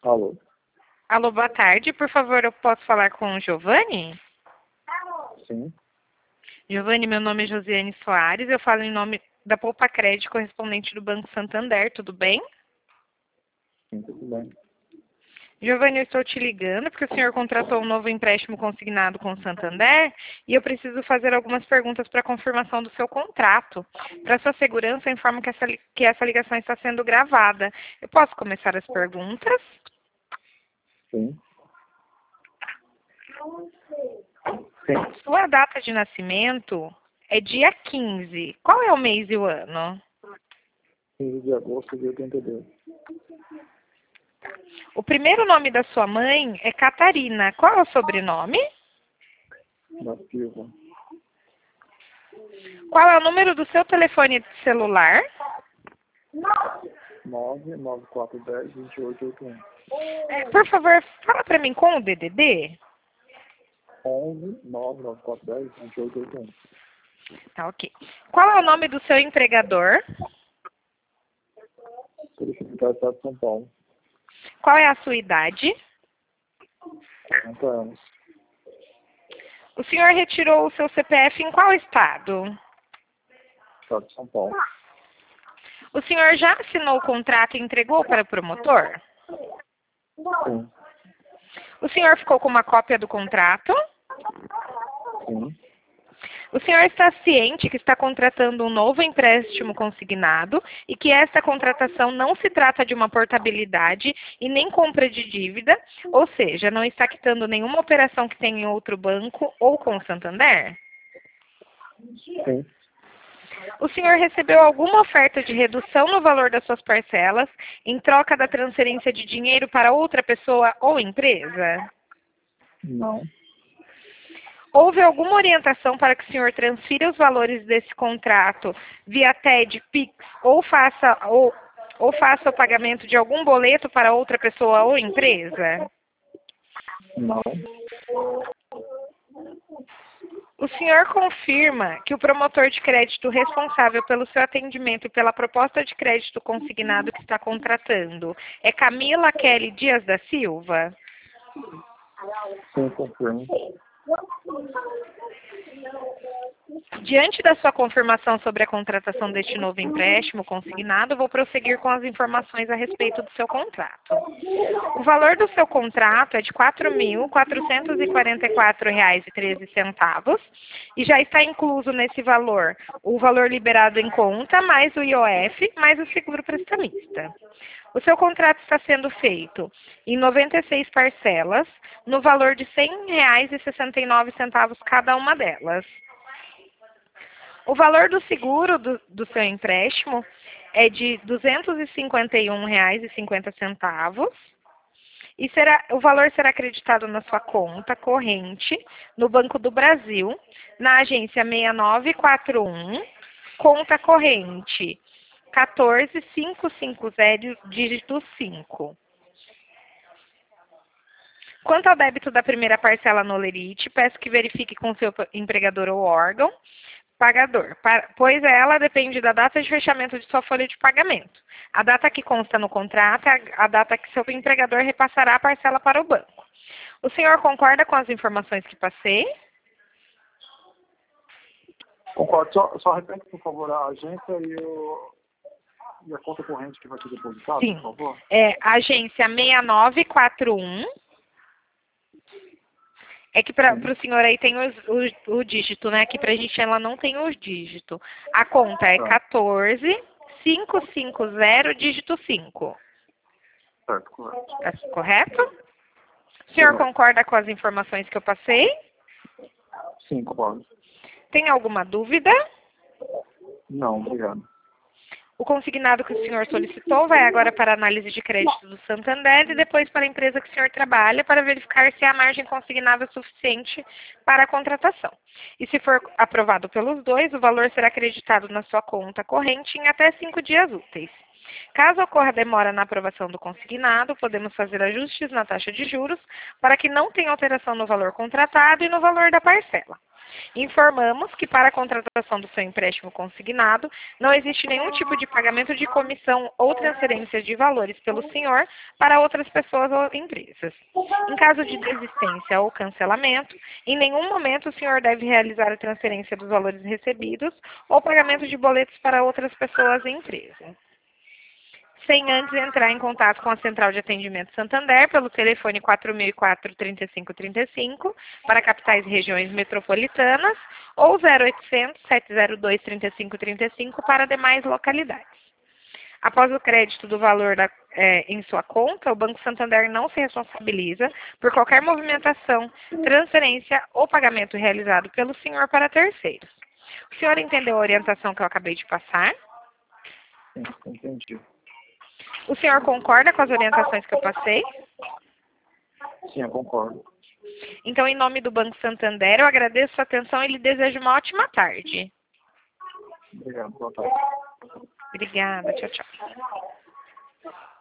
Alô? Alô, boa tarde. Por favor, eu posso falar com o Giovanni? Sim, Giovanni, meu nome é Josiane Soares. Eu falo em nome da Poupa Crédito, correspondente do Banco Santander. Tudo bem? sim, tudo bem. Giovanni, eu estou te ligando porque o senhor contratou um novo empréstimo consignado com o Santander e eu preciso fazer algumas perguntas para confirmação do seu contrato. Para sua segurança, eu informo que essa ligação está sendo gravada. Eu posso começar as perguntas? Sim. Sim. Sua data de nascimento é dia 15. Qual é o mês e o ano? 15 de agosto de 82. O primeiro nome da sua mãe é Catarina. Qual é o sobrenome? Da Silva. Qual é o número do seu telefone celular? 99410 2881. Por favor, fala para mim com o DDD. 11 99410 2881. Tá, ok. Qual é o nome do seu empregador? Polícia Militar do Estado de São Paulo. Qual é a sua idade? 40 anos. O senhor retirou o seu CPF em qual estado? Estado de São Paulo. O senhor já assinou o contrato e entregou para o promotor? Sim. O senhor ficou com uma cópia do contrato? Sim. O senhor está ciente que está contratando um novo empréstimo consignado e que esta contratação não se trata de uma portabilidade e nem compra de dívida, ou seja, não está quitando nenhuma operação que tenha em outro banco ou com o Santander? Sim. O senhor recebeu alguma oferta de redução no valor das suas parcelas em troca da transferência de dinheiro para outra pessoa ou empresa? Não. Houve alguma orientação para que o senhor transfira os valores desse contrato via TED, Pix ou faça o pagamento de algum boleto para outra pessoa ou empresa? Não. O senhor confirma que o promotor de crédito responsável pelo seu atendimento e pela proposta de crédito consignado que está contratando é Camila Kelly Dias da Silva? Sim, confirmo. Diante da sua confirmação sobre a contratação deste novo empréstimo consignado, vou prosseguir com as informações a respeito do seu contrato. O valor do seu contrato é de R$ 4.444,13 e já está incluso nesse valor o valor liberado em conta, mais o IOF, mais o seguro prestamista. O seu contrato está sendo feito em 96 parcelas, no valor de R$ 100,69 cada uma delas. O valor do seguro do seu empréstimo é de R$ 251,50 e o valor será acreditado na sua conta corrente no Banco do Brasil, na agência 6941, conta corrente 14550, dígito 5. Quanto ao débito da primeira parcela no Lerite, peço que verifique com seu empregador ou órgão pagador, pois ela depende da data de fechamento de sua folha de pagamento. A data que consta no contrato é a data que seu empregador repassará a parcela para o banco. O senhor concorda com as informações que passei? Concordo. Só repete, por favor, a agência e a conta corrente que vai ser depositada, Sim. por favor. É agência 6941. É que para o senhor aí tem o dígito, né? Aqui para a gente ela não tem os dígitos. A conta é 14550, dígito 5. Certo, correto. É correto? O senhor Correto. concorda com as informações que eu passei? Sim, concordo. Tem alguma dúvida? Não, obrigado. O consignado que o senhor solicitou vai agora para a análise de crédito do Santander e depois para a empresa que o senhor trabalha para verificar se a margem consignável é suficiente para a contratação. E se for aprovado pelos dois, o valor será acreditado na sua conta corrente em até 5 dias úteis. Caso ocorra demora na aprovação do consignado, podemos fazer ajustes na taxa de juros para que não tenha alteração no valor contratado e no valor da parcela. Informamos que para a contratação do seu empréstimo consignado, não existe nenhum tipo de pagamento de comissão ou transferência de valores pelo senhor para outras pessoas ou empresas. Em caso de desistência ou cancelamento, em nenhum momento o senhor deve realizar a transferência dos valores recebidos ou pagamento de boletos para outras pessoas e empresas. Sem antes entrar em contato com a Central de Atendimento Santander pelo telefone 4004-3535 para capitais e regiões metropolitanas ou 0800-702-3535 para demais localidades. Após o crédito do valor em sua conta, o Banco Santander não se responsabiliza por qualquer movimentação, transferência ou pagamento realizado pelo senhor para terceiros. O senhor entendeu a orientação que eu acabei de passar? Sim, entendi. O senhor concorda com as orientações que eu passei? Sim, eu concordo. Então, em nome do Banco Santander, eu agradeço a sua atenção e lhe desejo uma ótima tarde. Obrigado, boa tarde. Obrigada, tchau, tchau.